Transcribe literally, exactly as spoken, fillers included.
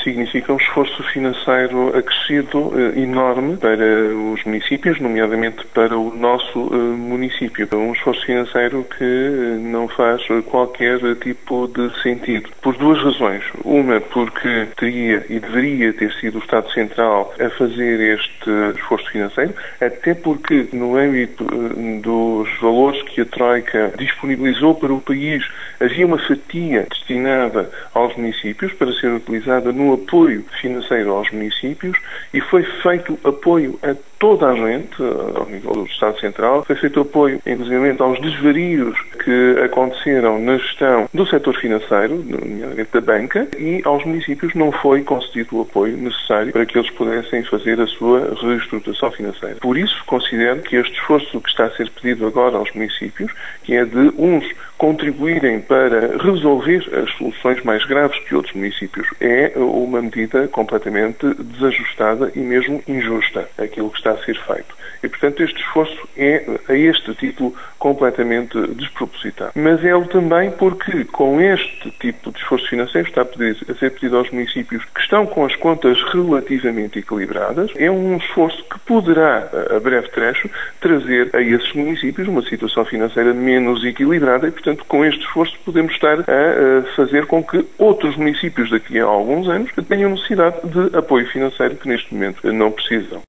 significa um esforço financeiro acrescido enorme para os municípios, nomeadamente para o nosso município. Um esforço financeiro que não faz qualquer tipo de sentido. Por duas razões. Uma, porque teria e deveria ter sido o Estado Central a fazer este esforço financeiro, até porque no âmbito dos valores que a Troika disponibilizou para o país, havia uma fatia destinada aos municípios para ser utilizada no apoio financeiro aos municípios e foi feito apoio a toda a gente, ao nível do Estado Central, foi feito apoio, inclusive, aos desvarios que aconteceram na gestão do setor financeiro, nomeadamente da banca, e aos municípios não foi concedido o apoio necessário para que eles pudessem fazer a sua reestruturação financeira. Por isso, considero que este esforço que está a ser pedido agora aos municípios, que é de uns contribuírem para resolver as soluções mais graves que outros municípios, é uma medida completamente desajustada e mesmo injusta, aquilo que está a ser feito. E, portanto, este esforço é, a este título, completamente despropositado. Mas é-o também porque, com este tipo de esforço financeiro, está a, pedir, a ser pedido aos municípios que estão com as contas relativamente equilibradas, é um esforço que poderá, a breve trecho, trazer a esses municípios uma situação financeira menos equilibrada e, portanto, com este esforço podemos estar a fazer com que outros municípios daqui a alguns anos tenham necessidade de apoio financeiro que neste momento não precisam.